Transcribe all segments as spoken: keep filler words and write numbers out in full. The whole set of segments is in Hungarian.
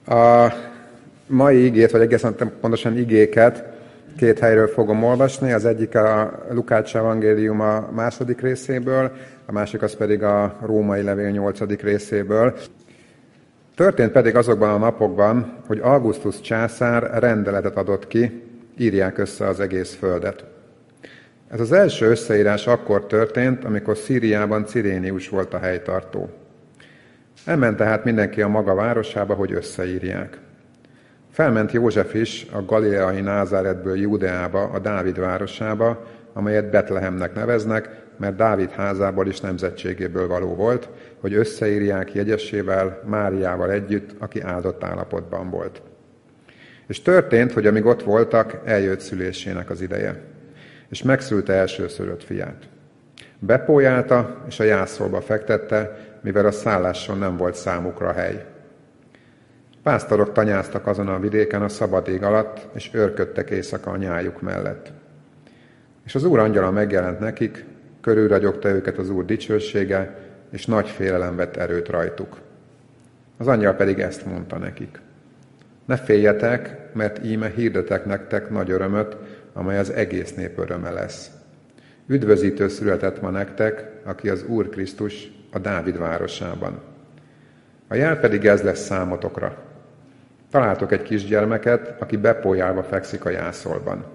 A mai igét, vagy egészen pontosan igéket két helyről fogom olvasni. Az egyik a Lukács evangélium a második részéből, a másik az pedig a Római levél nyolcadik részéből. Történt pedig azokban a napokban, hogy Augustus császár rendeletet adott ki, írják össze az egész földet. Ez az első összeírás akkor történt, amikor Szíriában Cirénius volt a helytartó. Elment tehát mindenki a maga városába, hogy összeírják. Felment József is a galileai Názáretből Júdeába, a Dávid városába, amelyet Betlehemnek neveznek, mert Dávid házából is nemzetségéből való volt, hogy összeírják jegyesével, Máriával együtt, aki áldott állapotban volt. És történt, hogy amíg ott voltak, eljött szülésének az ideje, és megszülte elsőszülött fiát. Bepójálta, és a jászolba fektette, mivel a szálláson nem volt számukra hely. Pásztorok tanyáztak azon a vidéken a szabad ég alatt, és őrködtek éjszaka a nyájuk mellett. És az Úr angyala megjelent nekik, körülragyogta őket az Úr dicsősége, és nagy félelem vett erőt rajtuk. Az angyal pedig ezt mondta nekik: ne féljetek, mert íme hirdetek nektek nagy örömöt, amely az egész nép öröme lesz. Üdvözítő született ma nektek, aki az Úr Krisztus a Dávid városában. A jel pedig ez lesz számotokra. Találtok egy kisgyermeket, aki bepójálva fekszik a jászolban.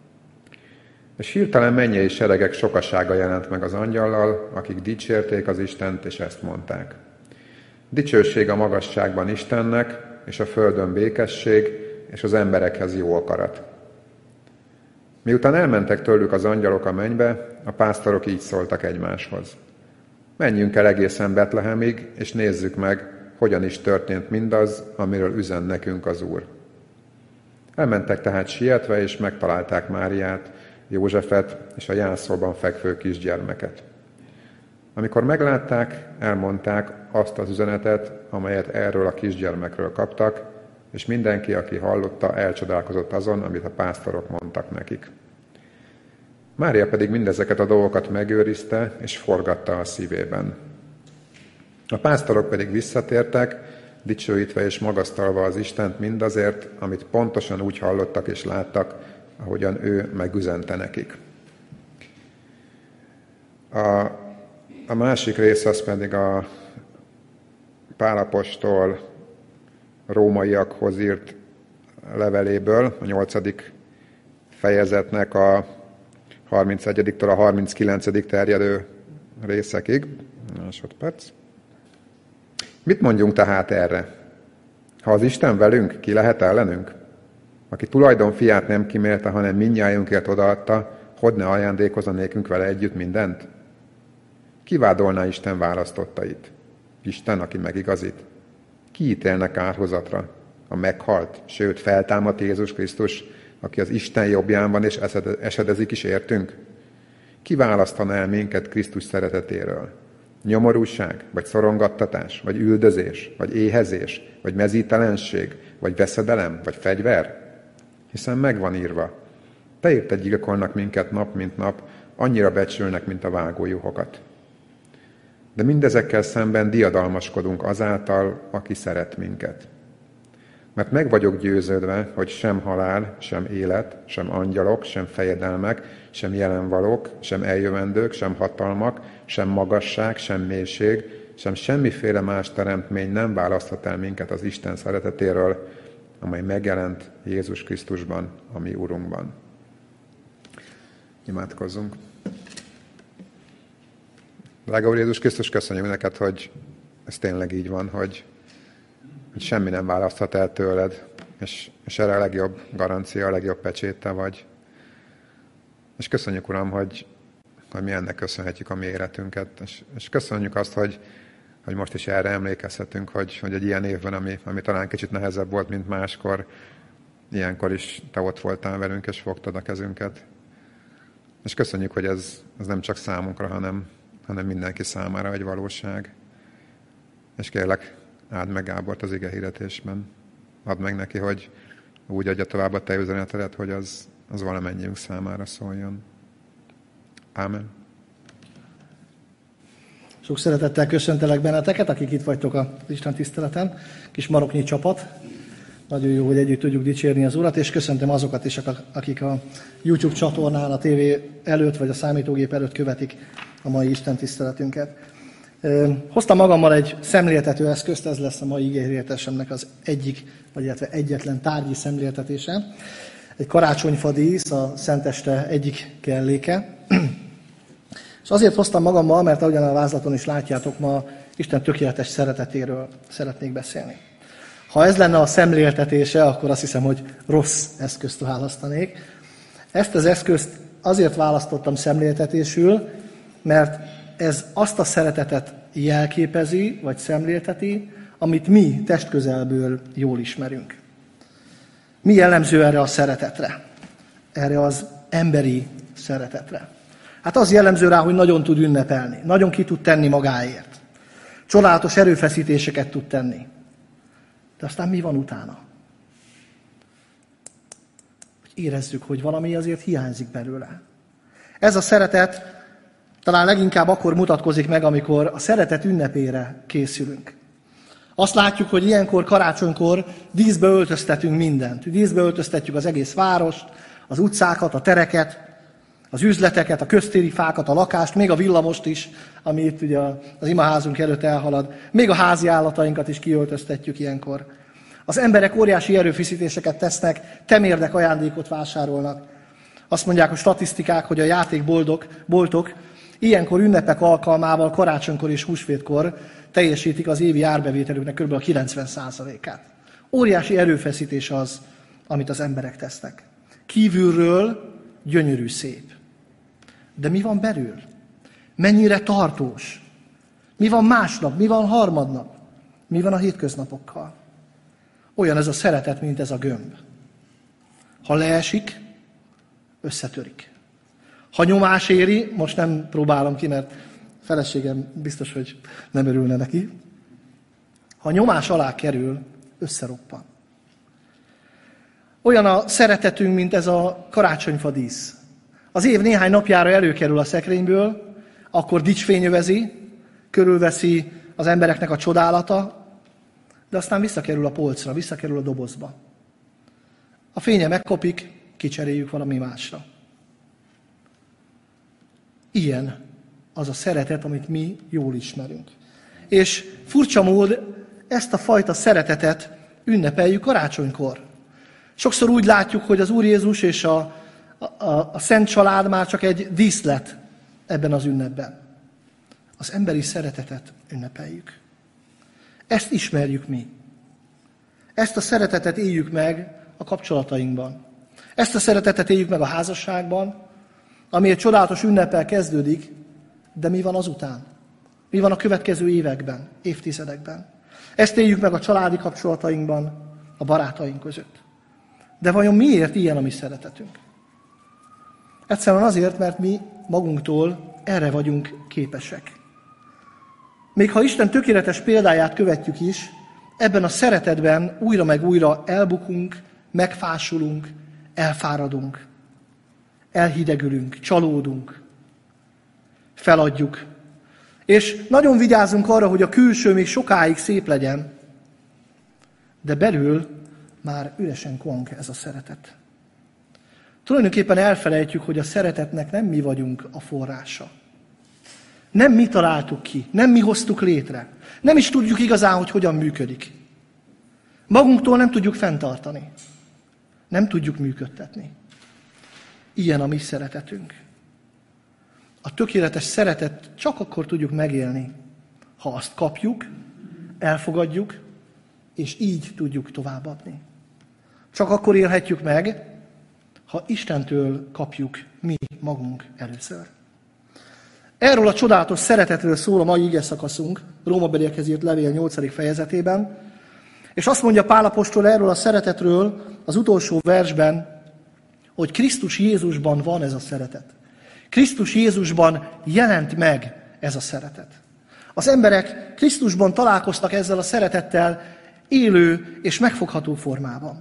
És hirtelen mennyei seregek sokasága jelent meg az angyallal, akik dicsérték az Istent, és ezt mondták: dicsőség a magasságban Istennek, és a földön békesség, és az emberekhez jó akarat. Miután elmentek tőlük az angyalok a mennybe, a pásztorok így szóltak egymáshoz: menjünk el egészen Betlehemig, és nézzük meg, hogyan is történt mindaz, amiről üzen nekünk az Úr. Elmentek tehát sietve, és megtalálták Máriát, Józsefet és a jászolban fekvő kisgyermeket. Amikor meglátták, elmondták azt az üzenetet, amelyet erről a kisgyermekről kaptak, és mindenki, aki hallotta, elcsodálkozott azon, amit a pásztorok mondtak nekik. Mária pedig mindezeket a dolgokat megőrizte, és forgatta a szívében. A pásztorok pedig visszatértek, dicsőítve és magasztalva az Istent mindazért, amit pontosan úgy hallottak és láttak, ahogyan ő megüzente nekik. A, a másik rész az pedig a Pál apostol rómaiakhoz írt leveléből, a nyolcadik fejezetnek a harmincegyediktől a harminckilencedik terjedő részekig. Másodperc. Mit mondjunk tehát erre? Ha az Isten velünk, ki lehet ellenünk? Aki tulajdon fiát nem kímélte, hanem mindnyájunkért odaadta, hogy ne ajándékozza nékünk vele együtt mindent? Ki vádolná Isten választottait? Isten, aki megigazít? Ki ítélne kárhozatra? A meghalt, sőt feltámadt Jézus Krisztus, aki az Isten jobbján van és esedezik is értünk? Ki választaná el minket Krisztus szeretetéről? Nyomorúság, vagy szorongattatás, vagy üldözés, vagy éhezés, vagy mezítelenség, vagy veszedelem, vagy fegyver? Hiszen megvan írva: te érted gyilkolnak minket nap, mint nap, annyira becsülnek, mint a vágójuhokat. De mindezekkel szemben diadalmaskodunk azáltal, aki szeret minket. Mert meg vagyok győződve, hogy sem halál, sem élet, sem angyalok, sem fejedelmek, sem jelenvalók, sem eljövendők, sem hatalmak, sem magasság, sem mélység, sem semmiféle más teremtmény nem választhat el minket az Isten szeretetéről, amely megjelent Jézus Krisztusban, a mi Urunkban. Imádkozzunk. Drága Úr Jézus Krisztus, köszönjük neked, hogy ez tényleg így van, hogy, hogy semmi nem választhat el tőled, és, és erre a legjobb garancia, a legjobb pecséte vagy. És köszönjük, Uram, hogy, hogy mi ennek köszönhetjük a mi életünket, és, és köszönjük azt, hogy, hogy most is erre emlékezhetünk, hogy, hogy egy ilyen évben, ami, ami talán kicsit nehezebb volt, mint máskor, ilyenkor is te ott voltál velünk, és fogtad a kezünket. És köszönjük, hogy ez, ez nem csak számunkra, hanem, hanem mindenki számára egy valóság. És kérlek, áld meg Gábort az ige hirdetésben. Add meg neki, hogy úgy adja tovább a te üzenetedet, hogy az, az valamennyiünk számára szóljon. Ámen. Sok szeretettel köszöntelek benneteket, akik itt vagytok az Isten tiszteleten. Kis maroknyi csapat. Nagyon jó, hogy együtt tudjuk dicsérni az Urat, és köszöntöm azokat is, akik a YouTube csatornán, a tévé előtt, vagy a számítógép előtt követik a mai Isten tiszteletünket. Hoztam magammal egy szemléltető eszközt, ez lesz a mai igéhirdésemnek az egyik, vagy illetve egyetlen tárgyi szemléltetése. Egy karácsonyfa dísz, a Szenteste egyik kelléke. És azért hoztam magammal, mert ahogyan a vázlaton is látjátok, ma Isten tökéletes szeretetéről szeretnék beszélni. Ha ez lenne a szemléltetése, akkor azt hiszem, hogy rossz eszközt választanék. Ezt az eszközt azért választottam szemléltetésül, mert ez azt a szeretetet jelképezi, vagy szemlélteti, amit mi testközelből jól ismerünk. Mi jellemző erre a szeretetre? Erre az emberi szeretetre. Hát az jellemző rá, hogy nagyon tud ünnepelni, nagyon ki tud tenni magáért. Csodálatos erőfeszítéseket tud tenni. De aztán mi van utána? Hogy érezzük, hogy valami azért hiányzik belőle. Ez a szeretet talán leginkább akkor mutatkozik meg, amikor a szeretet ünnepére készülünk. Azt látjuk, hogy ilyenkor, karácsonykor díszbe öltöztetünk mindent. Díszbe öltöztetjük az egész várost, az utcákat, a tereket, az üzleteket, a köztéri fákat, a lakást, még a villamost is, ami itt ugye az imaházunk előtt elhalad. Még a házi állatainkat is kiöltöztetjük ilyenkor. Az emberek óriási erőfeszítéseket tesznek, temérdek ajándékot vásárolnak. Azt mondják a statisztikák, hogy a játékboltok boltok ilyenkor ünnepek alkalmával, karácsonykor és húsvétkor teljesítik az évi árbevételüknek kb. A kilencven százalékát. Óriási erőfeszítés az, amit az emberek tesznek. Kívülről gyönyörű, szép. De mi van belül? Mennyire tartós? Mi van másnap? Mi van harmadnap? Mi van a hétköznapokkal? Olyan ez a szeretet, mint ez a gömb. Ha leesik, összetörik. Ha nyomás éri, most nem próbálom ki, mert feleségem biztos, hogy nem örülne neki. Ha nyomás alá kerül, összeroppan. Olyan a szeretetünk, mint ez a karácsonyfa dísz. Az év néhány napjára előkerül a szekrényből, akkor dicsfényövezi, körülveszi az embereknek a csodálata, de aztán visszakerül a polcra, visszakerül a dobozba. A fénye megkopik, kicseréljük valami másra. Ilyen az a szeretet, amit mi jól ismerünk. És furcsa mód, ezt a fajta szeretetet ünnepeljük karácsonykor. Sokszor úgy látjuk, hogy az Úr Jézus és a, a, a Szent Család már csak egy díszlet ebben az ünnepben. Az emberi szeretetet ünnepeljük. Ezt ismerjük mi. Ezt a szeretetet éljük meg a kapcsolatainkban. Ezt a szeretetet éljük meg a házasságban, ami egy csodálatos ünneppel kezdődik, de mi van azután? Mi van a következő években, évtizedekben? Ezt éljük meg a családi kapcsolatainkban, a barátaink között. De vajon miért ilyen a mi szeretetünk? Egyszerűen azért, mert mi magunktól erre vagyunk képesek. Még ha Isten tökéletes példáját követjük is, ebben a szeretetben újra meg újra elbukunk, megfásulunk, elfáradunk, elhidegülünk, csalódunk, feladjuk. És nagyon vigyázunk arra, hogy a külső még sokáig szép legyen, de belül már üresen kong ez a szeretet. Tulajdonképpen elfelejtjük, hogy a szeretetnek nem mi vagyunk a forrása. Nem mi találtuk ki, nem mi hoztuk létre. Nem is tudjuk igazán, hogy hogyan működik. Magunktól nem tudjuk fenntartani. Nem tudjuk működtetni. Ilyen a mi szeretetünk. A tökéletes szeretet csak akkor tudjuk megélni, ha azt kapjuk, elfogadjuk, és így tudjuk továbbadni. Csak akkor élhetjük meg, ha Istentől kapjuk mi magunk először. Erről a csodálatos szeretetről szól a mai igeszakaszunk, Rómabeliekhez írt levél nyolcadik fejezetében, és azt mondja Pál apostol erről a szeretetről az utolsó versben, hogy Krisztus Jézusban van ez a szeretet. Krisztus Jézusban jelent meg ez a szeretet. Az emberek Krisztusban találkoztak ezzel a szeretettel élő és megfogható formában.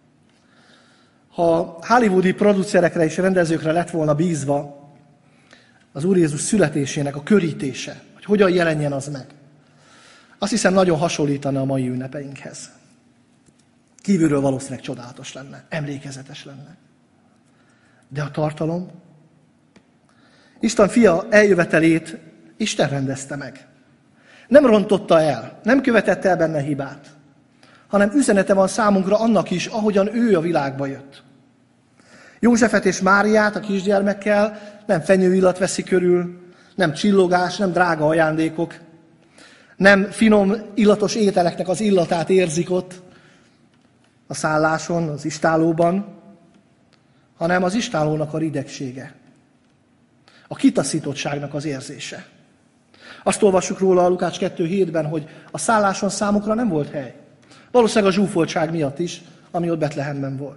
Ha hollywoodi producerekre és rendezőkre lett volna bízva az Úr Jézus születésének a körítése, hogy hogyan jelenjen az meg, azt hiszem nagyon hasonlítana a mai ünnepeinkhez. Kívülről valószínűleg csodálatos lenne, emlékezetes lenne. De a tartalom? Isten fia eljövetelét Isten rendezte meg. Nem rontotta el, nem követette el benne hibát, hanem üzenete van számunkra annak is, ahogyan ő a világba jött. Józsefet és Máriát a kisgyermekkel nem fenyőillat veszi körül, nem csillogás, nem drága ajándékok, nem finom, illatos ételeknek az illatát érzik ott a szálláson, az istálóban, hanem az istálónak a ridegsége, a kitaszítottságnak az érzése. Azt olvassuk róla a Lukács kettő hétben, hogy a szálláson számukra nem volt hely. Valószínűleg a zsúfoltság miatt is, ami ott Betlehemben volt.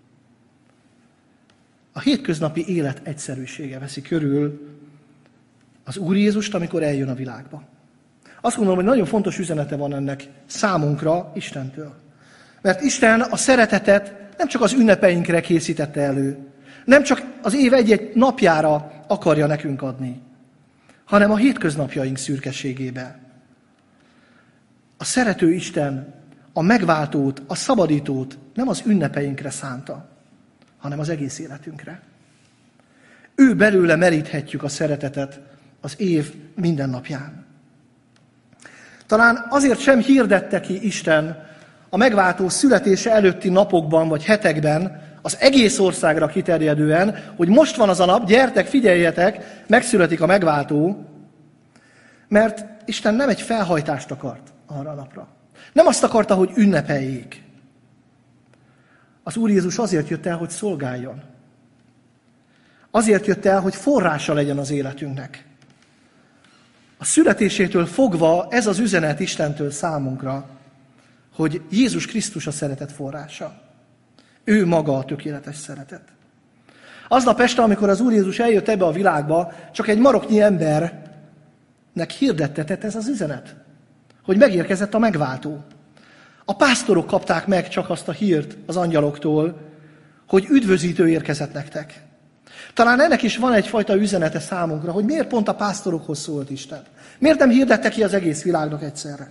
A hétköznapi élet egyszerűsége veszi körül az Úr Jézust, amikor eljön a világba. Azt gondolom, hogy nagyon fontos üzenete van ennek számunkra Istentől. Mert Isten a szeretetet nem csak az ünnepeinkre készítette elő, nem csak az év egy-egy napjára akarja nekünk adni, hanem a hétköznapjaink szürkeségébe. A szerető Isten a megváltót, a szabadítót nem az ünnepeinkre szánta, hanem az egész életünkre. Ő belőle meríthetjük a szeretetet az év minden napján. Talán azért sem hirdette ki Isten a megváltó születése előtti napokban vagy hetekben az egész országra kiterjedően, hogy most van az a nap, gyertek, figyeljetek, megszületik a megváltó, mert Isten nem egy felhajtást akart arra a napra. Nem azt akarta, hogy ünnepeljék. Az Úr Jézus azért jött el, hogy szolgáljon. Azért jött el, hogy forrása legyen az életünknek. A születésétől fogva ez az üzenet Istentől számunkra, hogy Jézus Krisztus a szeretet forrása. Ő maga a tökéletes szeretet. Aznap este, amikor az Úr Jézus eljött ebbe a világba, csak egy maroknyi embernek hirdettetett ez az üzenet, hogy megérkezett a megváltó. A pásztorok kapták meg csak azt a hírt az angyaloktól, hogy üdvözítő érkezett nektek. Talán ennek is van egyfajta üzenete számunkra, hogy miért pont a pásztorokhoz szólt Isten. Miért nem hirdette ki az egész világnak egyszerre?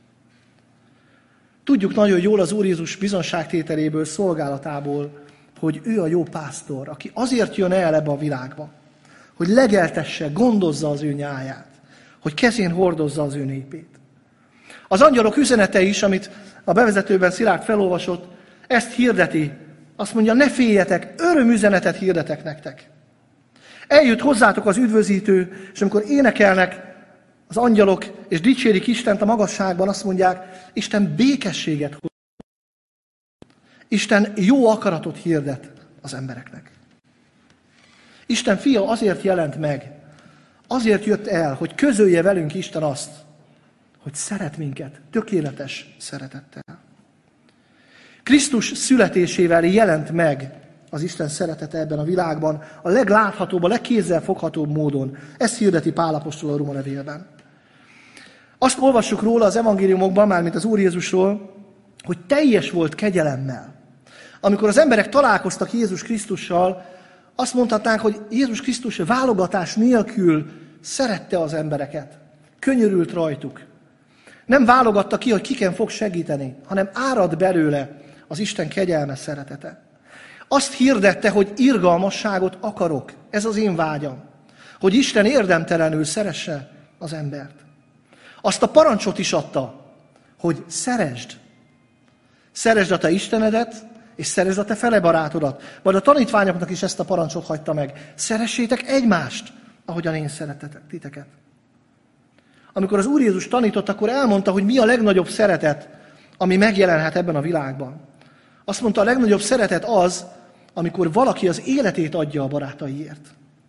Tudjuk nagyon jól az Úr Jézus bizonságtételéből, szolgálatából, hogy ő a jó pásztor, aki azért jön el ebbe a világba, hogy legeltesse, gondozza az ő nyáját, hogy kezén hordozza az ő népét. Az angyalok üzenete is, amit a bevezetőben Szilárd felolvasott, ezt hirdeti. Azt mondja, ne féljetek, örömüzenetet hirdetek nektek. Eljött hozzátok az üdvözítő, és amikor énekelnek az angyalok, és dicsérik Istent a magasságban, azt mondják, Isten békességet hoz. Isten jó akaratot hirdet az embereknek. Isten fia azért jelent meg, azért jött el, hogy közölje velünk Isten azt, hogy szeret minket tökéletes szeretettel. Krisztus születésével jelent meg az Isten szeretete ebben a világban a legláthatóbb, a legkézzelfoghatóbb módon. Ezt hirdeti Pál apostol a Róma levélben. Azt olvassuk róla az evangéliumokban, mármint az Úr Jézusról, hogy teljes volt kegyelemmel. Amikor az emberek találkoztak Jézus Krisztussal, azt mondhatnánk, hogy Jézus Krisztus válogatás nélkül szerette az embereket. Könyörült rajtuk. Nem válogatta ki, hogy kiken fog segíteni, hanem árad belőle az Isten kegyelme, szeretete. Azt hirdette, hogy irgalmasságot akarok. Ez az én vágyam. Hogy Isten érdemtelenül szeresse az embert. Azt a parancsot is adta, hogy szeresd. Szeresd a te Istenedet, és szeresd a te fele barátodat. Majd a tanítványoknak is ezt a parancsot hagyta meg. Szeressétek egymást, ahogyan én szeretetek titeket. Amikor az Úr Jézus tanított, akkor elmondta, hogy mi a legnagyobb szeretet, ami megjelenhet ebben a világban. Azt mondta, a legnagyobb szeretet az, amikor valaki az életét adja a barátaiért.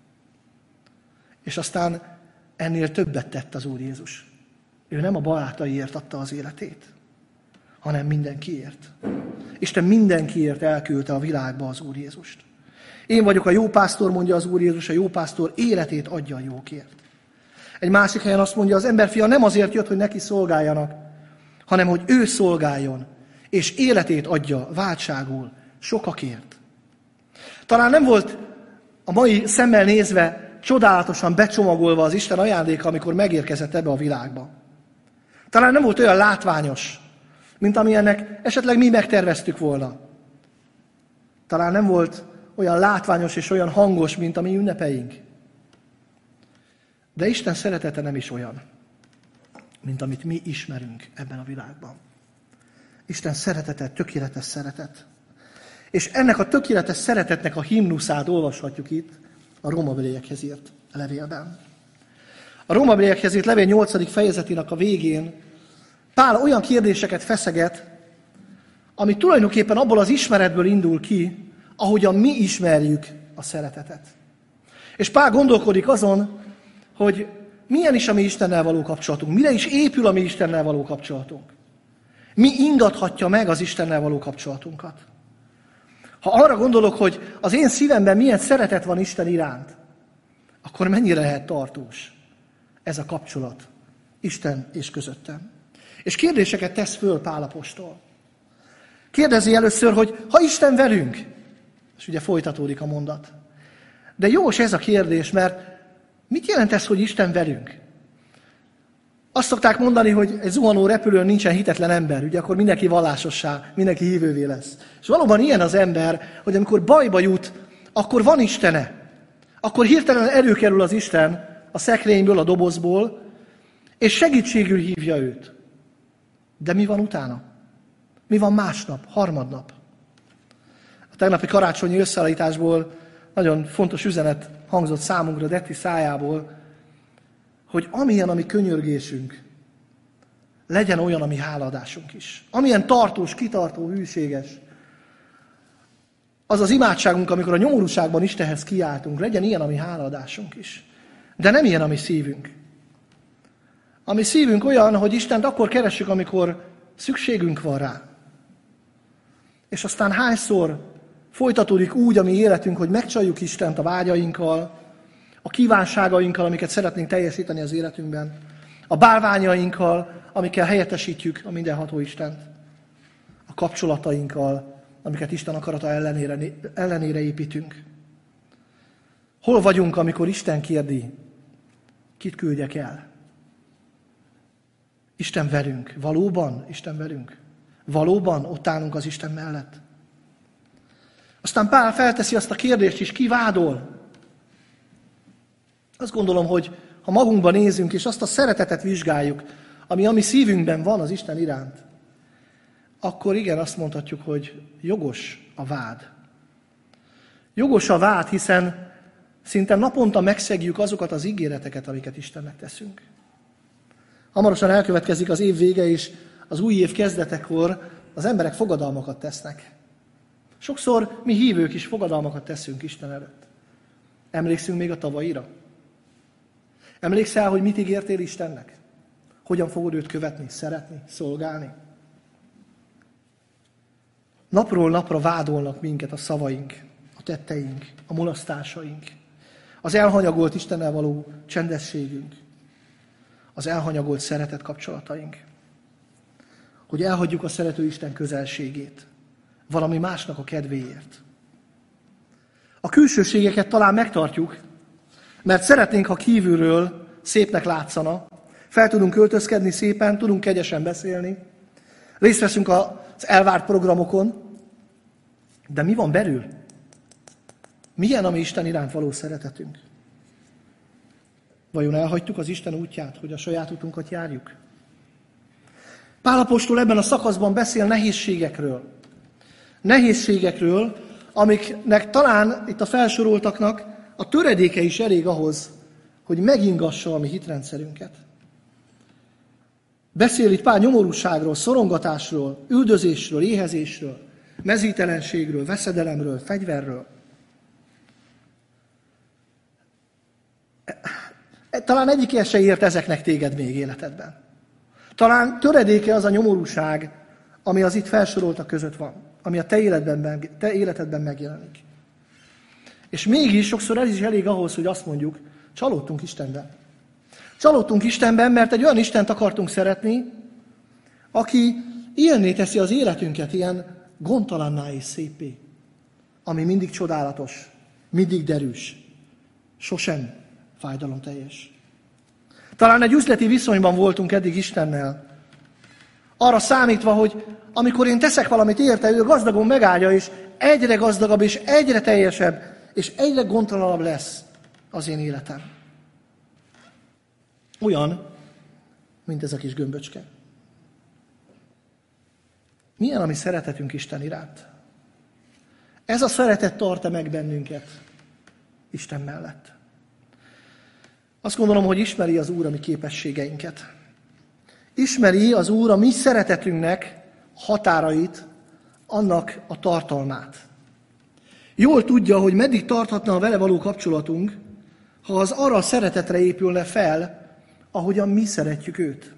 És aztán ennél többet tett az Úr Jézus. Ő nem a barátaiért adta az életét, hanem mindenkiért. Isten mindenkiért elküldte a világba az Úr Jézust. Én vagyok a jó pásztor, mondja az Úr Jézus, a jó pásztor életét adja a jókért. Egy másik helyen azt mondja, az emberfia nem azért jött, hogy neki szolgáljanak, hanem hogy ő szolgáljon, és életét adja váltságul sokakért. Talán nem volt a mai szemmel nézve csodálatosan becsomagolva az Isten ajándéka, amikor megérkezett ebbe a világba. Talán nem volt olyan látványos, mint amilyennek esetleg mi megterveztük volna. Talán nem volt olyan látványos és olyan hangos, mint a mi ünnepeink. De Isten szeretete nem is olyan, mint amit mi ismerünk ebben a világban. Isten szeretete tökéletes szeretet. És ennek a tökéletes szeretetnek a himnuszát olvashatjuk itt a rómaiekhez írt levélben. A rómaiekhez írt levél nyolcadik fejezetének a végén Pál olyan kérdéseket feszeget, ami tulajdonképpen abból az ismeretből indul ki, ahogyan mi ismerjük a szeretetet. És Pál gondolkodik azon, hogy milyen is a mi Istennel való kapcsolatunk, mire is épül a mi Istennel való kapcsolatunk. Mi ingathatja meg az Istennel való kapcsolatunkat. Ha arra gondolok, hogy az én szívemben milyen szeretet van Isten iránt, akkor mennyire lehet tartós ez a kapcsolat Isten és közöttem. És kérdéseket tesz föl Pál apostol. Kérdezi először, hogy ha Isten velünk, és ugye folytatódik a mondat. De jós ez a kérdés, mert mit jelent ez, hogy Isten velünk? Azt szokták mondani, hogy egy zuhanó repülőn nincsen hitetlen ember, ugye akkor mindenki vallásossá, mindenki hívővé lesz. És valóban ilyen az ember, hogy amikor bajba jut, akkor van Istene. Akkor hirtelen előkerül az Isten a szekrényből, a dobozból, és segítségül hívja őt. De mi van utána? Mi van másnap, harmadnap? A tegnapi karácsonyi összeállításból nagyon fontos üzenet hangzott számunkra Detti szájából, hogy amilyen a mi könyörgésünk, legyen olyan a mi hálaadásunk is. Amilyen tartós, kitartó, hűséges, az az imádságunk, amikor a nyomorúságban Istenhez kiáltunk, legyen ilyen a mi hálaadásunk is. De nem ilyen a mi szívünk. A mi szívünk olyan, hogy Istent akkor keressük, amikor szükségünk van rá. És aztán hányszor folytatódik úgy a mi életünk, hogy megcsaljuk Istent a vágyainkkal, a kívánságainkkal, amiket szeretnénk teljesíteni az életünkben, a bálványainkkal, amikkel helyettesítjük a mindenható Istent, a kapcsolatainkkal, amiket Isten akarata ellenére, ellenére építünk. Hol vagyunk, amikor Isten kérdi, kit küldjek el? Isten velünk. Valóban Isten velünk? Valóban ott állunk az Isten mellett? Aztán Pál felteszi azt a kérdést is, ki vádol? Azt gondolom, hogy ha magunkban nézünk, és azt a szeretetet vizsgáljuk, ami a mi szívünkben van az Isten iránt, akkor igen, azt mondhatjuk, hogy jogos a vád. Jogos a vád, hiszen szinte naponta megszegjük azokat az ígéreteket, amiket Istennek teszünk. Hamarosan elkövetkezik az év vége, és az új év kezdetekor az emberek fogadalmakat tesznek. Sokszor mi hívők is fogadalmakat teszünk Isten előtt. Emlékszünk még a tavaira? Emlékszel, hogy mit ígértél Istennek? Hogyan fogod őt követni, szeretni, szolgálni? Napról napra vádolnak minket a szavaink, a tetteink, a mulasztásaink, az elhanyagolt Istennel való csendességünk, az elhanyagolt szeretet kapcsolataink. Hogy elhagyjuk a szerető Isten közelségét, valami másnak a kedvéért. A külsőségeket talán megtartjuk, mert szeretnénk, ha kívülről szépnek látszana, fel tudunk öltözkedni szépen, tudunk kegyesen beszélni, részt veszünk az elvárt programokon, de mi van belül? Milyen a mi Isten iránt való szeretetünk? Vajon elhagytuk az Isten útját, hogy a saját utunkat járjuk? Pál apostol ebben a szakaszban beszél nehézségekről. Nehézségekről, amiknek talán itt a felsoroltaknak a töredéke is elég ahhoz, hogy megingassa a mi hitrendszerünket. Beszél itt Pál nyomorúságról, szorongatásról, üldözésről, éhezésről, mezítelenségről, veszedelemről, fegyverről. Talán egyik se ért ezeknek téged még életedben. Talán töredéke az a nyomorúság, ami az itt felsoroltak között van, ami a te életedben, te életedben megjelenik. És mégis sokszor ez is elég ahhoz, hogy azt mondjuk, csalódtunk Istenben. Csalódtunk Istenben, mert egy olyan Istent akartunk szeretni, aki ilyenné teszi az életünket, ilyen gondtalanná és szépé, ami mindig csodálatos, mindig derűs, sosem fájdalomteljes. Talán egy üzleti viszonyban voltunk eddig Istennel, Arra számítva, hogy amikor én teszek valamit érte, ő gazdagon megáldja, és egyre gazdagabb, és egyre teljesebb, és egyre gondtalanabb lesz az én életem. Olyan, mint ez a kis gömböcske. Milyen a mi szeretetünk Isten iránt? Ez a szeretet tart-e meg bennünket Isten mellett? Azt gondolom, hogy ismeri az Úr a mi képességeinket. Ismeri az Úr a mi szeretetünknek határait, annak a tartalmát. Jól tudja, hogy meddig tarthatna a vele való kapcsolatunk, ha az arra a szeretetre épülne fel, ahogyan mi szeretjük őt.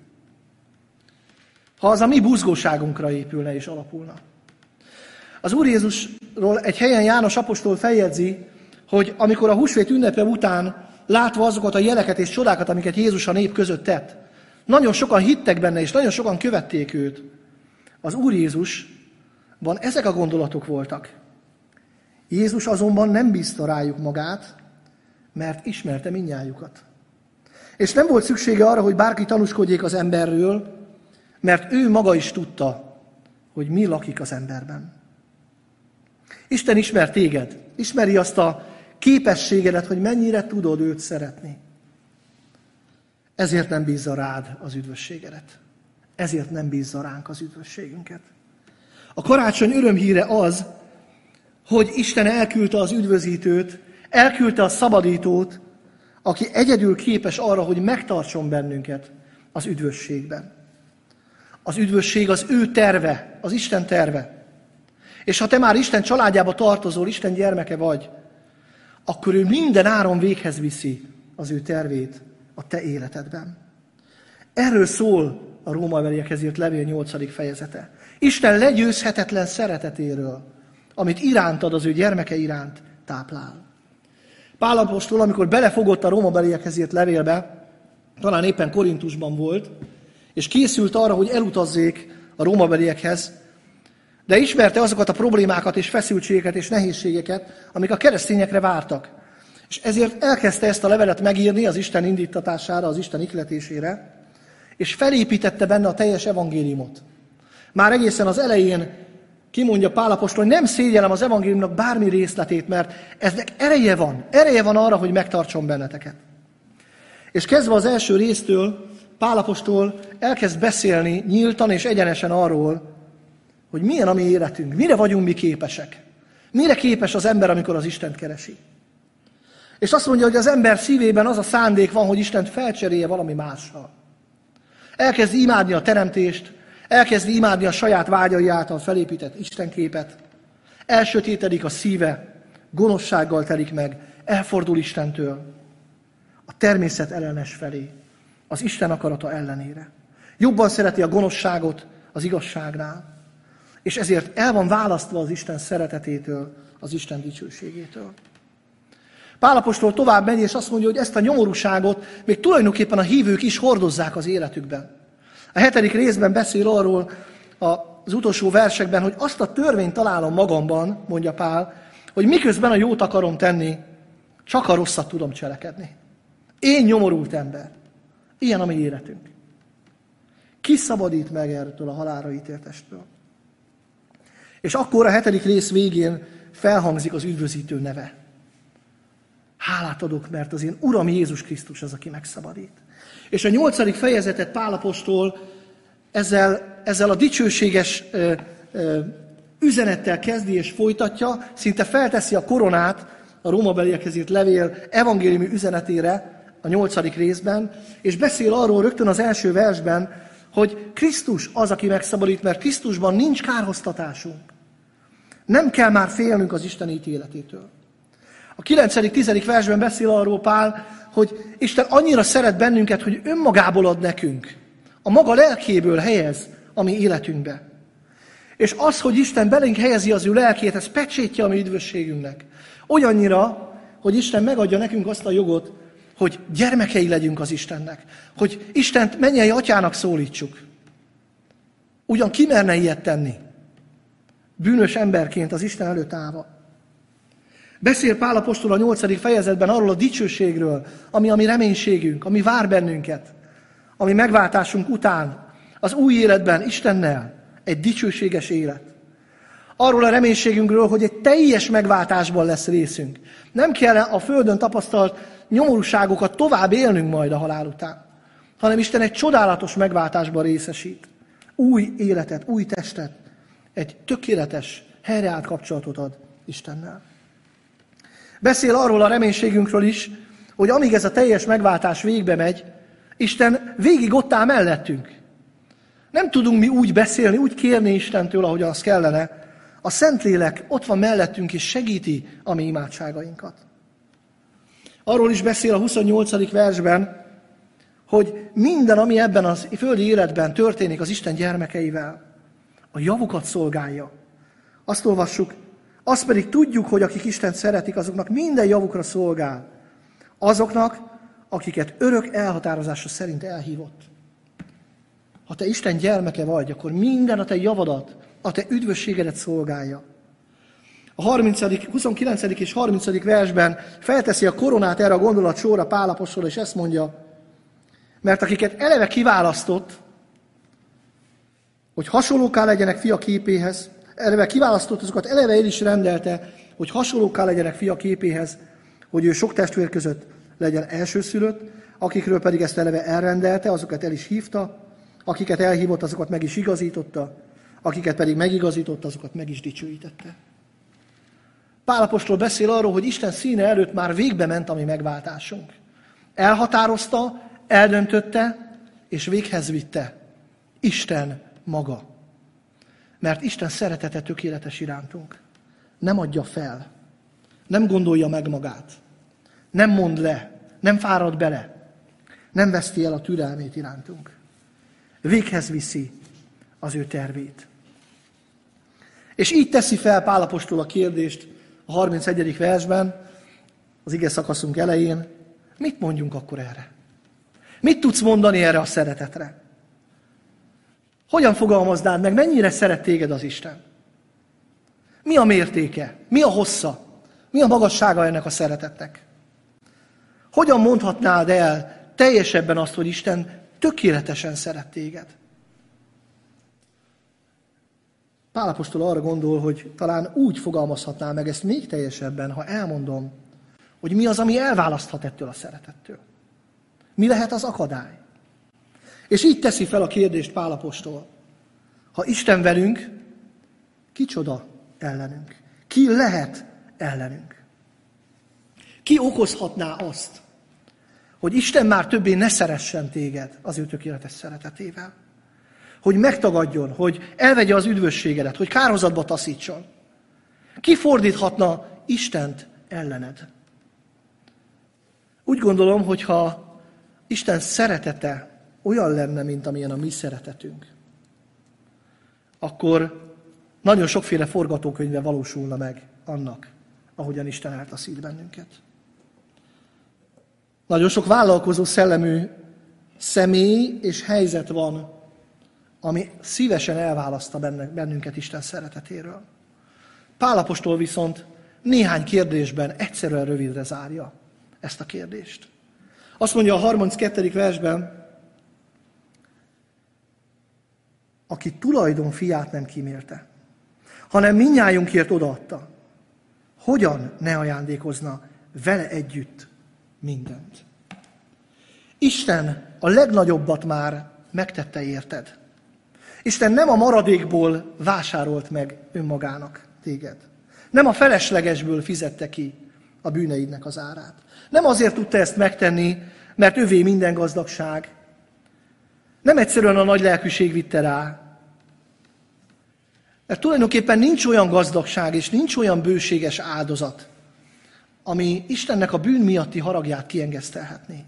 Ha az a mi buzgóságunkra épülne és alapulna. Az Úr Jézusról egy helyen János apostol feljegyzi, hogy amikor a húsvét ünnepe után látva azokat a jeleket és csodákat, amiket Jézus a nép között tett, nagyon sokan hittek benne, és nagyon sokan követték őt. Az Úr Jézusban ezek a gondolatok voltak. Jézus azonban nem bízta rájuk magát, mert ismerte mindnyájukat. És nem volt szüksége arra, hogy bárki tanúskodjék az emberről, mert ő maga is tudta, hogy mi lakik az emberben. Isten ismer téged, ismeri azt a képességedet, hogy mennyire tudod őt szeretni. Ezért nem bízza rád az üdvösségedet. Ezért nem bízza ránk az üdvösségünket. A karácsony örömhíre az, hogy Isten elküldte az üdvözítőt, elküldte a szabadítót, aki egyedül képes arra, hogy megtartson bennünket az üdvösségben. Az üdvösség az ő terve, az Isten terve. És ha te már Isten családjába tartozol, Isten gyermeke vagy, akkor ő minden áron véghez viszi az ő tervét a te életedben. Erről szól a rómaiakhoz írt levél nyolcadik fejezete. Isten legyőzhetetlen szeretetéről, amit irántad, az ő gyermeke iránt táplál. Pál apostol, amikor belefogott a rómaiakhoz írt levélbe, talán éppen Korintusban volt, és készült arra, hogy elutazzék a rómaiakhez, de ismerte azokat a problémákat és feszültségeket és nehézségeket, amik a keresztényekre vártak. És ezért elkezdte ezt a levelet megírni az Isten indítatására, az Isten ihletésére, és felépítette benne a teljes evangéliumot. Már egészen az elején kimondja Pál apostol, hogy nem szégyellem az evangéliumnak bármi részletét, mert eznek ereje van, ereje van arra, hogy megtartson benneteket. És kezdve az első résztől Pál apostol elkezd beszélni nyíltan és egyenesen arról, hogy milyen a mi életünk, mire vagyunk mi képesek. Mire képes az ember, amikor az Istent keresi. És azt mondja, hogy az ember szívében az a szándék van, hogy Istent felcserélje valami mással. Elkezdi imádni a teremtést, elkezdi imádni a saját vágyai által felépített Istenképet, elsötétedik a szíve, gonoszsággal telik meg, elfordul Istentől, a természet ellenes felé, az Isten akarata ellenére. Jobban szereti a gonoszságot az igazságnál, és ezért el van választva az Isten szeretetétől, az Isten dicsőségétől. Pál apostol tovább megy, és azt mondja, hogy ezt a nyomorúságot még tulajdonképpen a hívők is hordozzák az életükben. A hetedik részben beszél arról az utolsó versekben, hogy azt a törvényt találom magamban, mondja Pál, hogy miközben a jót akarom tenni, csak a rosszat tudom cselekedni. Én nyomorult ember. Ilyen a mi életünk. Ki szabadít meg erről a halálra ítélt testből? És akkor a hetedik rész végén felhangzik az üdvözítő neve. Hálát adok, mert az én Uram Jézus Krisztus az, aki megszabadít. És a nyolcadik fejezetet Pál apostol ezzel, ezzel a dicsőséges ö, ö, üzenettel kezdi és folytatja, szinte felteszi a koronát a rómaiakhoz írt levél evangéliumi üzenetére a nyolcadik részben, és beszél arról rögtön az első versben, hogy Krisztus az, aki megszabadít, mert Krisztusban nincs kárhoztatásunk. Nem kell már félnünk az Isten ítéletétől. A kilencedik tizedik versben beszél arról Pál, hogy Isten annyira szeret bennünket, hogy önmagából ad nekünk. A maga lelkéből helyez a mi életünkbe. És az, hogy Isten belénk helyezi az ő lelkét, ez pecsétje a mi üdvösségünknek. Olyannyira, hogy Isten megadja nekünk azt a jogot, hogy gyermekei legyünk az Istennek. Hogy Istent mennyei atyának szólítsuk. Ugyan ki merne ilyet tenni? Bűnös emberként az Isten előtt állva. Beszél Pál apostol a nyolcadik fejezetben arról a dicsőségről, ami a mi reménységünk, ami vár bennünket, ami megváltásunk után, az új életben, Istennel, egy dicsőséges élet. Arról a reménységünkről, hogy egy teljes megváltásban lesz részünk. Nem kell a földön tapasztalt nyomorúságokat tovább élnünk majd a halál után, hanem Isten egy csodálatos megváltásban részesít. Új életet, új testet, egy tökéletes, helyreállt kapcsolatot ad Istennel. Beszél arról a reménységünkről is, hogy amíg ez a teljes megváltás végbe megy, Isten végig ott áll mellettünk. Nem tudunk mi úgy beszélni, úgy kérni Istentől, ahogyan az kellene. A Szentlélek ott van mellettünk, és segíti a mi imádságainkat. Arról is beszél a huszonnyolcadik versben, hogy minden, ami ebben a földi életben történik az Isten gyermekeivel, a javukat szolgálja. Azt olvassuk, azt pedig tudjuk, hogy akik Istent szeretik, azoknak minden javukra szolgál. Azoknak, akiket örök elhatározása szerint elhívott. Ha te Isten gyermeke vagy, akkor minden a te javadat, a te üdvösségedet szolgálja. A harmincadik, huszonkilencedik és harmincadik versben felteszi a koronát erre a gondolatsorra Pál apostol, és ezt mondja, mert akiket eleve kiválasztott, hogy hasonlókká legyenek fia képéhez, eleve kiválasztott, azokat eleve el is rendelte, hogy hasonlókká legyenek fia képéhez, hogy ő sok testvér között legyen elsőszülött, akikről pedig ezt eleve elrendelte, azokat el is hívta, akiket elhívott, azokat meg is igazította, akiket pedig megigazította, azokat meg is dicsőítette. Pál apostol beszél arról, hogy Isten színe előtt már végbe ment a mi megváltásunk. Elhatározta, eldöntötte, és véghez vitte Isten maga. Mert Isten szeretete tökéletes irántunk. Nem adja fel, nem gondolja meg magát, nem mond le, nem fárad bele, nem veszti el a türelmét irántunk. Véghez viszi az ő tervét. És így teszi fel Pál apostol a kérdést a harmincegyedik versben, az ige szakaszunk elején, mit mondjunk akkor erre? Mit tudsz mondani erre a szeretetre? Hogyan fogalmaznád meg, mennyire szeret téged az Isten? Mi a mértéke? Mi a hossza? Mi a magassága ennek a szeretetnek? Hogyan mondhatnád el teljesebben azt, hogy Isten tökéletesen szeret téged? Pál apostol arra gondol, hogy talán úgy fogalmazhatná meg ezt még teljesebben, ha elmondom, hogy mi az, ami elválaszthat ettől a szeretettől. Mi lehet az akadály? És így teszi fel a kérdést Pál apostol. Ha Isten velünk, kicsoda ellenünk? Ki lehet ellenünk? Ki okozhatná azt, hogy Isten már többé ne szeressen téged az ő tökéletes szeretetével? Hogy megtagadjon, hogy elvegye az üdvösségedet, hogy kárhozatba taszítson? Ki fordíthatna Istent ellened? Úgy gondolom, hogy ha Isten szeretete olyan lenne, mint amilyen a mi szeretetünk, akkor nagyon sokféle forgatókönyve valósulna meg annak, ahogyan Isten eltaszít bennünket. Nagyon sok vállalkozó szellemű személy és helyzet van, ami szívesen elválaszta bennünket Isten szeretetéről. Pál apostol viszont néhány kérdésben egyszerűen rövidre zárja ezt a kérdést. Azt mondja a harminckettedik versben, aki tulajdon fiát nem kímélte, hanem mindnyájunkért odaadta, hogyan ne ajándékozna vele együtt mindent. Isten a legnagyobbat már megtette érted. Isten nem a maradékból vásárolt meg önmagának téged. Nem a feleslegesből fizette ki a bűneidnek az árát. Nem azért tudta ezt megtenni, mert övé minden gazdagság. Nem egyszerűen a nagy lelkűség vitte rá. Mert tulajdonképpen nincs olyan gazdagság és nincs olyan bőséges áldozat, ami Istennek a bűn miatti haragját kiengesztelhetné.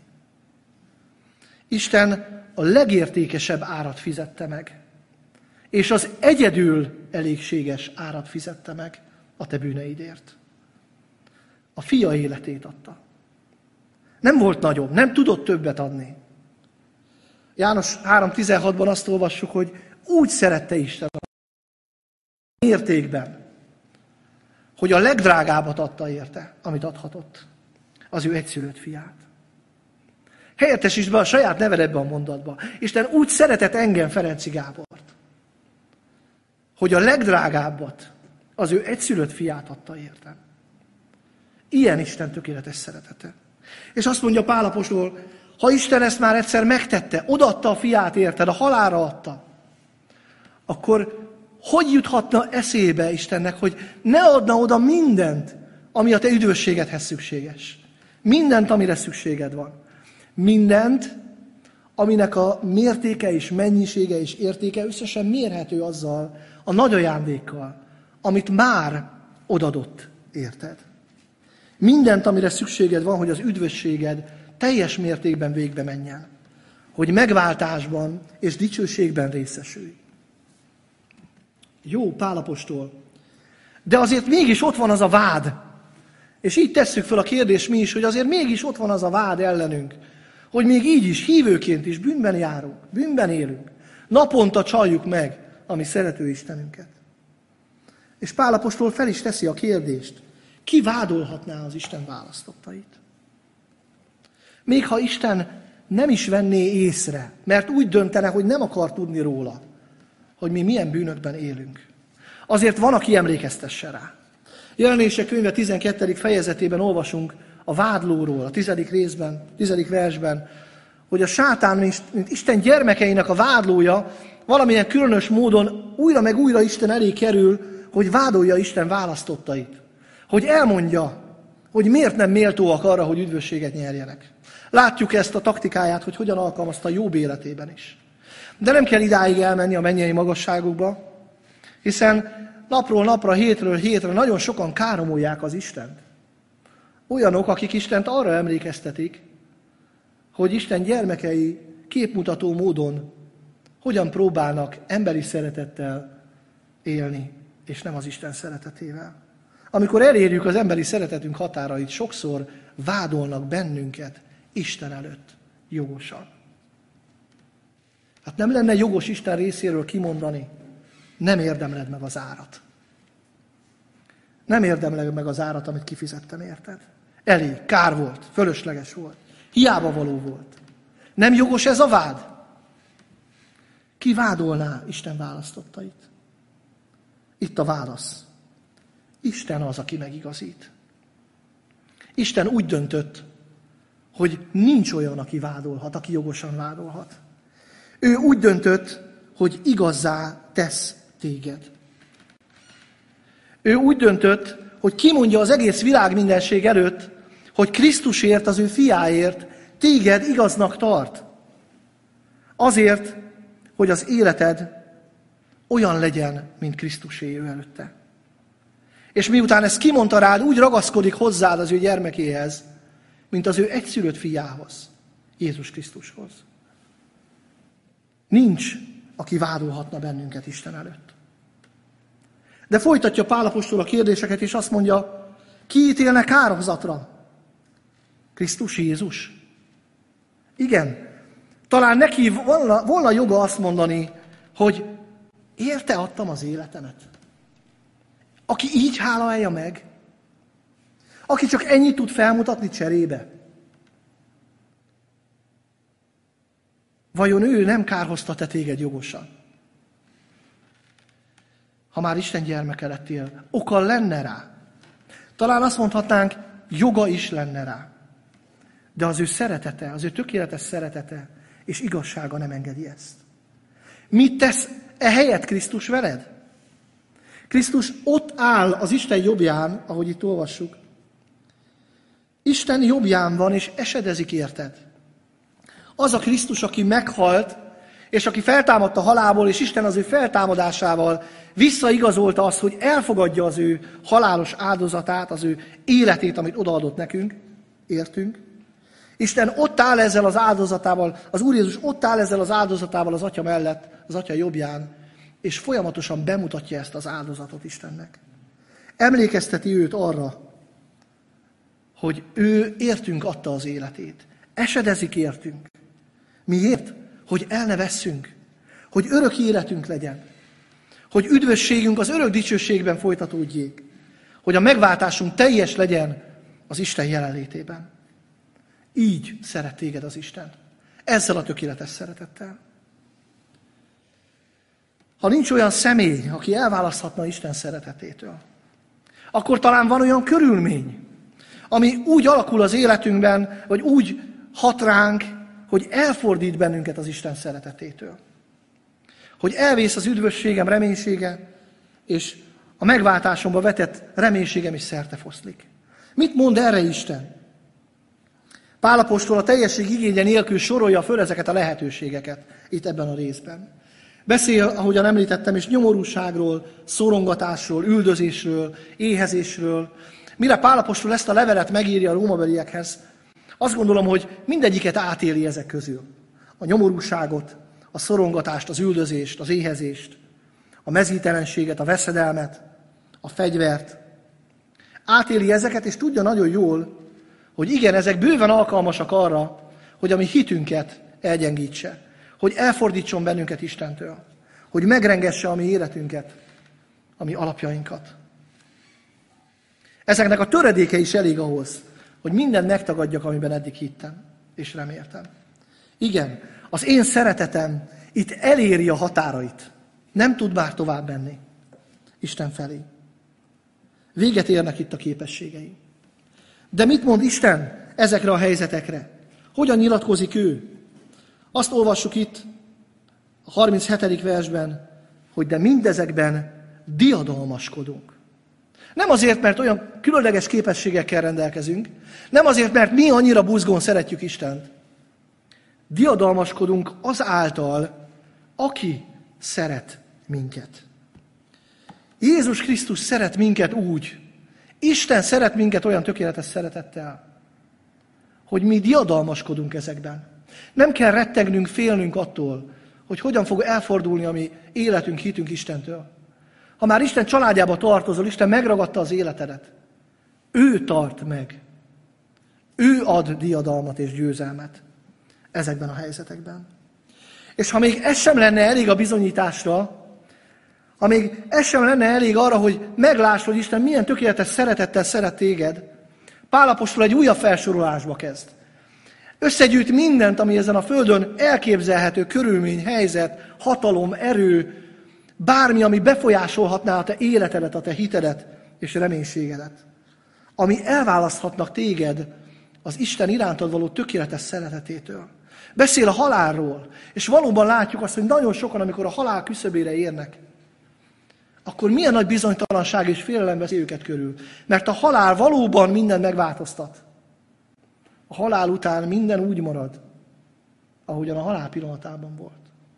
Isten a legértékesebb árat fizette meg, és az egyedül elégséges árat fizette meg a te bűneidért. A fia életét adta. Nem volt nagyobb, nem tudott többet adni. János három tizenhatban azt olvassuk, hogy úgy szerette Isten a mértékben, hogy a legdrágábbat adta érte, amit adhatott, az ő egyszülött fiát. Helyettesítsd be a saját neved ebbe a mondatba. Isten úgy szeretett engem, Ferenci Gábort, hogy a legdrágábbat, az ő egyszülött fiát adta értem. Ilyen Isten tökéletes szeretete. És azt mondja Pál apostol, ha Isten ezt már egyszer megtette, odaadta a fiát érted, a halálra adta, akkor hogy juthatna eszébe Istennek, hogy ne adna oda mindent, ami a te üdvösségedhez szükséges. Mindent, amire szükséged van. Mindent, aminek a mértéke és mennyisége és értéke összesen mérhető azzal a nagy ajándékkal, amit már odadott, érted? Mindent, amire szükséged van, hogy az üdvösséged teljes mértékben végbe menjen. Hogy megváltásban és dicsőségben részesülj. Jó, Pál apostol. De azért mégis ott van az a vád. És így tesszük fel a kérdést mi is, hogy azért mégis ott van az a vád ellenünk, hogy még így is, hívőként is bűnben járunk, bűnben élünk. Naponta csaljuk meg a mi szerető Istenünket. És Pál apostol fel is teszi a kérdést, ki vádolhatná az Isten választottait? Még ha Isten nem is venné észre, mert úgy döntene, hogy nem akar tudni róla, hogy mi milyen bűnökben élünk. Azért van, aki emlékeztesse rá. Jelenések könyve tizenkettedik fejezetében olvasunk a vádlóról, a tizedik részben, tizedik versben, hogy a sátán, mint Isten gyermekeinek a vádlója, valamilyen különös módon újra meg újra Isten elé kerül, hogy vádolja Isten választottait. Hogy elmondja, hogy miért nem méltóak arra, hogy üdvösséget nyerjenek. Látjuk ezt a taktikáját, hogy hogyan alkalmazta Jobb életében is. De nem kell idáig elmenni a mennyei magasságokba, hiszen napról napra, hétről hétre nagyon sokan káromolják az Istent. Olyanok, akik Istent arra emlékeztetik, hogy Isten gyermekei képmutató módon hogyan próbálnak emberi szeretettel élni, és nem az Isten szeretetével. Amikor elérjük az emberi szeretetünk határait, sokszor vádolnak bennünket Isten előtt jogosan. Hát nem lenne jogos Isten részéről kimondani, nem érdemled meg az árat. Nem érdemled meg az árat, amit kifizettem, érted? Elég, kár volt, fölösleges volt, hiába való volt. Nem jogos ez a vád? Ki vádolná Isten választottait? Itt a válasz. Isten az, aki megigazít. Isten úgy döntött, hogy nincs olyan, aki vádolhat, aki jogosan vádolhat. Ő úgy döntött, hogy igazzá tesz téged. Ő úgy döntött, hogy kimondja az egész világ mindenség előtt, hogy Krisztusért, az ő fiáért téged igaznak tart. Azért, hogy az életed olyan legyen, mint Krisztusé ő előtte. És miután ezt kimondta rád, úgy ragaszkodik hozzád az ő gyermekéhez, mint az ő egyszülött fiához, Jézus Krisztushoz. Nincs, aki vádolhatna bennünket Isten előtt. De folytatja Pál apostol a kérdéseket, és azt mondja, ki ítélne kárhozatra? Krisztus Jézus. Igen, talán neki volna, volna joga azt mondani, hogy érte adtam az életemet. Aki így hálálja meg, aki csak ennyit tud felmutatni cserébe. Vajon ő nem kárhoztat-e téged jogosan? Ha már Isten gyermeke lettél, oka lenne rá. Talán azt mondhatnánk, joga is lenne rá. De az ő szeretete, az ő tökéletes szeretete és igazsága nem engedi ezt. Mit tesz e helyett Krisztus veled? Krisztus ott áll az Isten jobbján, ahogy itt olvassuk. Isten jobbján van, és esedezik érted. Az a Krisztus, aki meghalt, és aki feltámadt a halálból, és Isten az ő feltámadásával visszaigazolta azt, hogy elfogadja az ő halálos áldozatát, az ő életét, amit odaadott nekünk, értünk. Isten ott áll ezzel az áldozatával, az Úr Jézus ott áll ezzel az áldozatával az Atya mellett, az Atya jobbján, és folyamatosan bemutatja ezt az áldozatot Istennek. Emlékezteti őt arra, hogy ő értünk adta az életét. Esedezik értünk. Miért? Hogy el ne vesszünk. Hogy örök életünk legyen. Hogy üdvösségünk az örök dicsőségben folytatódjék. Hogy a megváltásunk teljes legyen az Isten jelenlétében. Így szeret téged az Isten. Ezzel a tökéletes szeretettel. Ha nincs olyan személy, aki elválaszthatna Isten szeretetétől, akkor talán van olyan körülmény, ami úgy alakul az életünkben, vagy úgy hat ránk, hogy elfordít bennünket az Isten szeretetétől. Hogy elvész az üdvösségem reménysége, és a megváltásomba vetett reménységem is szertefoszlik. Mit mond erre Isten? Pál apostol a teljesség igénye nélkül sorolja föl ezeket a lehetőségeket itt ebben a részben. Beszél, ahogyan említettem is, nyomorúságról, szorongatásról, üldözésről, éhezésről. Mire Pál apostol ezt a levelet megírja a rómabeliekhez, azt gondolom, hogy mindegyiket átéli ezek közül. A nyomorúságot, a szorongatást, az üldözést, az éhezést, a mezítelenséget, a veszedelmet, a fegyvert. Átéli ezeket, és tudja nagyon jól, hogy igen, ezek bőven alkalmasak arra, hogy a mi hitünket elgyengítse, hogy elfordítson bennünket Istentől, hogy megrengesse a mi életünket, a mi alapjainkat. Ezeknek a töredéke is elég ahhoz, hogy mindent megtagadjak, amiben eddig hittem és reméltem. Igen, az én szeretetem itt eléri a határait. Nem tud már tovább menni Isten felé. Véget érnek itt a képességei. De mit mond Isten ezekre a helyzetekre? Hogyan nyilatkozik ő? Azt olvassuk itt a harminchetedik versben, hogy de mindezekben diadalmaskodunk. Nem azért, mert olyan különleges képességekkel rendelkezünk, nem azért, mert mi annyira buzgón szeretjük Istent. Diadalmaskodunk azáltal, aki szeret minket. Jézus Krisztus szeret minket úgy, Isten szeret minket olyan tökéletes szeretettel, hogy mi diadalmaskodunk ezekben. Nem kell rettegnünk, félnünk attól, hogy hogyan fog elfordulni a mi életünk, hitünk Istentől. Ha már Isten családjába tartozol, Isten megragadta az életedet. Ő tart meg. Ő ad diadalmat és győzelmet ezekben a helyzetekben. És ha még ez sem lenne elég a bizonyításra, ha még ez sem lenne elég arra, hogy megláss, hogy Isten milyen tökéletes szeretettel szeret téged, Pál apostol egy újabb felsorolásba kezd. Összegyűjt mindent, ami ezen a földön elképzelhető körülmény, helyzet, hatalom, erő, bármi, ami befolyásolhatná a te életedet, a te hitedet és reménységedet. Ami elválaszthatnak téged az Isten irántad való tökéletes szeretetétől. Beszél a halálról, és valóban látjuk azt, hogy nagyon sokan, amikor a halál küszöbére érnek, akkor milyen nagy bizonytalanság és félelem veszi őket körül. Mert a halál valóban mindent megváltoztat. A halál után minden úgy marad, ahogyan a halál pillanatában volt.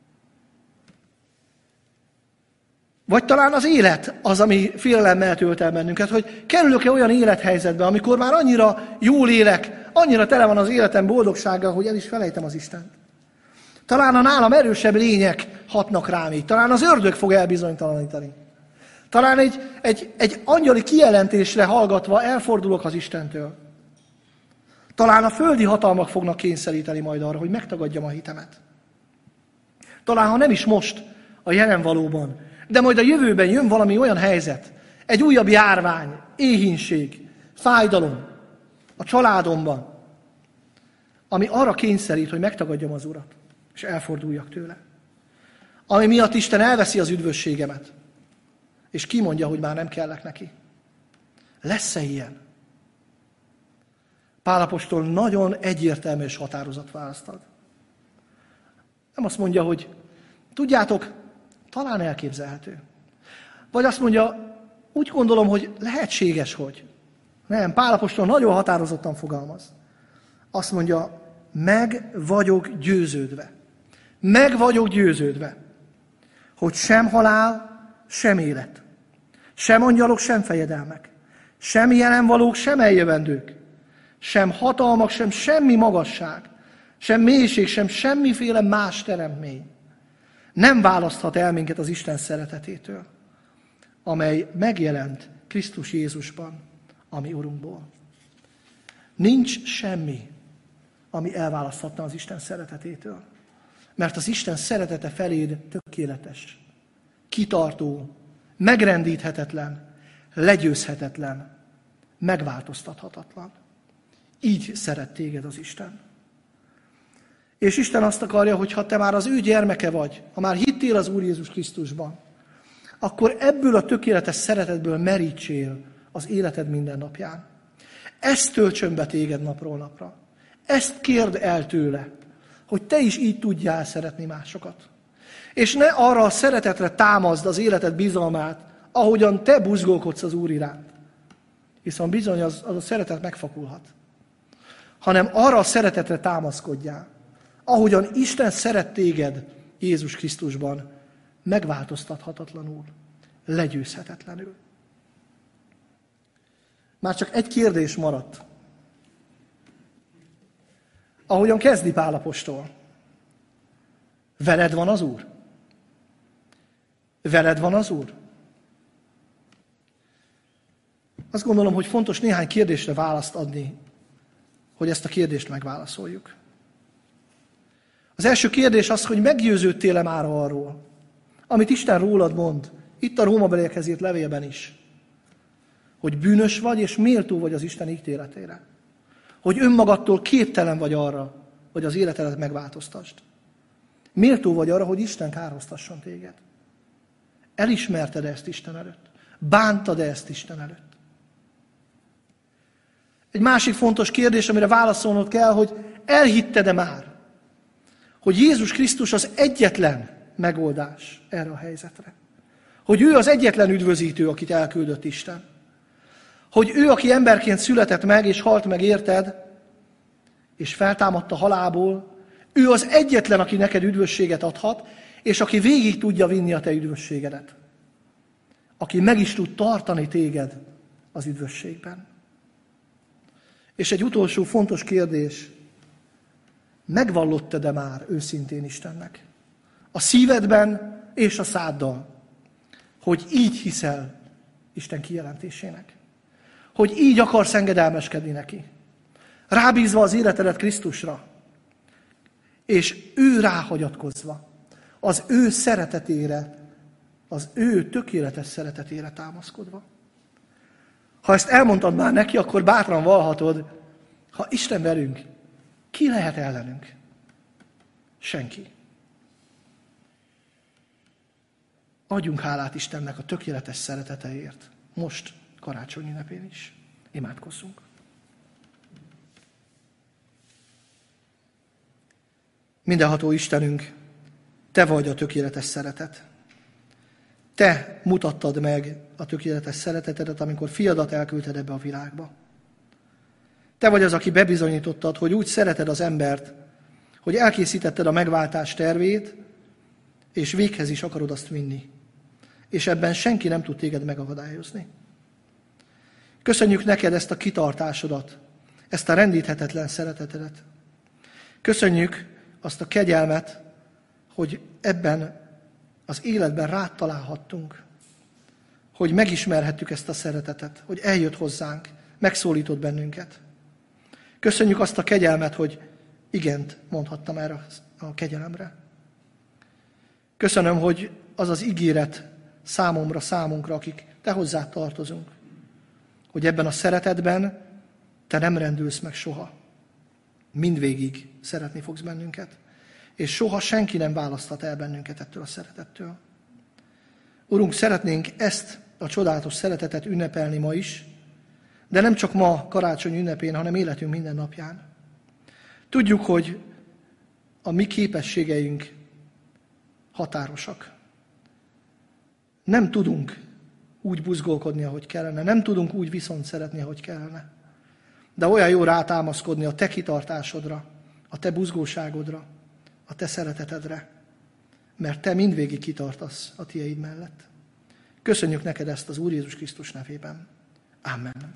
Vagy talán az élet az, ami félelemmel tölt el bennünket, hogy kerülök-e olyan élethelyzetbe, amikor már annyira jól élek, annyira tele van az életem boldogsággal, hogy el is felejtem az Istent. Talán a nálam erősebb lények hatnak rám így, talán az ördög fog elbizonytalanítani. Talán egy, egy, egy angyali kijelentésre hallgatva elfordulok az Istentől. Talán a földi hatalmak fognak kényszeríteni majd arra, hogy megtagadjam a hitemet. Talán, ha nem is most, a jelen valóban, de majd a jövőben jön valami olyan helyzet, egy újabb járvány, éhínség, fájdalom a családomban, ami arra kényszerít, hogy megtagadjam az Urat, és elforduljak tőle. Ami miatt Isten elveszi az üdvösségemet, és kimondja, hogy már nem kellek neki. Lesz-e ilyen? Pál apostol nagyon egyértelmű és határozott választ ad. Nem azt mondja, hogy tudjátok, talán elképzelhető. Vagy azt mondja, úgy gondolom, hogy lehetséges, hogy. Nem, Pál apostol nagyon határozottan fogalmaz. Azt mondja, meg vagyok győződve. Meg vagyok győződve, hogy sem halál, sem élet, sem angyalok, sem fejedelmek, sem jelenvalók, sem eljövendők, sem hatalmak, sem semmi magasság, sem mélység, sem semmiféle más teremtmény nem választhat el minket az Isten szeretetétől, amely megjelent Krisztus Jézusban, a mi Urunkból. Nincs semmi, ami elválaszthatna az Isten szeretetétől, mert az Isten szeretete feléd tökéletes, kitartó, megrendíthetetlen, legyőzhetetlen, megváltoztathatatlan. Így szeret téged az Isten. És Isten azt akarja, hogy ha te már az ő gyermeke vagy, ha már hittél az Úr Jézus Krisztusban, akkor ebből a tökéletes szeretetből merítsél az életed minden napján. Ezt töltsön be téged napról napra. Ezt kérd el tőle, hogy te is így tudjál szeretni másokat. És ne arra a szeretetre támaszd az életed bizalmát, ahogyan te buzgolkodsz az Úr iránt. Hiszen bizony az, az a szeretet megfakulhat. Hanem arra a szeretetre támaszkodjál, ahogyan Isten szeret téged Jézus Krisztusban, megváltoztathatatlanul, legyőzhetetlenül. Már csak egy kérdés maradt. Ahogyan kezdi Pál apostol. Veled van az Úr? Veled van az Úr? Azt gondolom, hogy fontos néhány kérdésre választ adni, hogy ezt a kérdést megválaszoljuk. Az első kérdés az, hogy meggyőződtél-e már arról, amit Isten rólad mond, itt a Rómabeliekhez írt levélben is, hogy bűnös vagy, és méltó vagy az Isten ítéletére. Hogy önmagadtól képtelen vagy arra, hogy az életedet megváltoztasd. Méltó vagy arra, hogy Isten kárhoztasson téged. Elismerted ezt Isten előtt? Bántad-e ezt Isten előtt? Egy másik fontos kérdés, amire válaszolnod kell, hogy elhitted-e már, hogy Jézus Krisztus az egyetlen megoldás erre a helyzetre. Hogy ő az egyetlen üdvözítő, akit elküldött Isten. Hogy ő, aki emberként született meg, és halt meg érted, és feltámadt a halálból, ő az egyetlen, aki neked üdvösséget adhat, és aki végig tudja vinni a te üdvösségedet. Aki meg is tud tartani téged az üdvösségben. És egy utolsó fontos kérdés, megvallottad-e már őszintén Istennek? A szívedben és a száddal, hogy így hiszel Isten kijelentésének. Hogy így akarsz engedelmeskedni neki. Rábízva az életedet Krisztusra. És ő ráhagyatkozva. Az ő szeretetére, az ő tökéletes szeretetére támaszkodva. Ha ezt elmondtad már neki, akkor bátran vallhatod, ha Isten velünk, ki lehet ellenünk? Senki. Adjunk hálát Istennek a tökéletes szereteteért. Most, karácsony ünnepén is. Imádkozzunk. Mindenható Istenünk, Te vagy a tökéletes szeretet. Te mutattad meg a tökéletes szeretetedet, amikor fiadat elküldted ebbe a világba. Te vagy az, aki bebizonyítottad, hogy úgy szereted az embert, hogy elkészítetted a megváltás tervét, és véghez is akarod azt vinni. És ebben senki nem tud téged megakadályozni. Köszönjük neked ezt a kitartásodat, ezt a rendíthetetlen szeretetedet. Köszönjük azt a kegyelmet, hogy ebben az életben rád találhattunk, hogy megismerhettük ezt a szeretetet, hogy eljött hozzánk, megszólított bennünket. Köszönjük azt a kegyelmet, hogy igent mondhattam erre a kegyelemre. Köszönöm, hogy az az ígéret számomra, számunkra, akik te hozzád tartozunk, hogy ebben a szeretetben te nem rendülsz meg soha. Mindvégig szeretni fogsz bennünket, és soha senki nem választhat el bennünket ettől a szeretettől. Urunk, szeretnénk ezt a csodálatos szeretetet ünnepelni ma is, de nem csak ma karácsony ünnepén, hanem életünk minden napján. Tudjuk, hogy a mi képességeink határosak. Nem tudunk úgy buzgolkodni, ahogy kellene, nem tudunk úgy viszont szeretni, ahogy kellene. De olyan jó rátámaszkodni a te kitartásodra, a te buzgóságodra, a te szeretetedre, mert te mindvégig kitartasz a tieid mellett. Köszönjük neked ezt az Úr Jézus Krisztus nevében. Amen.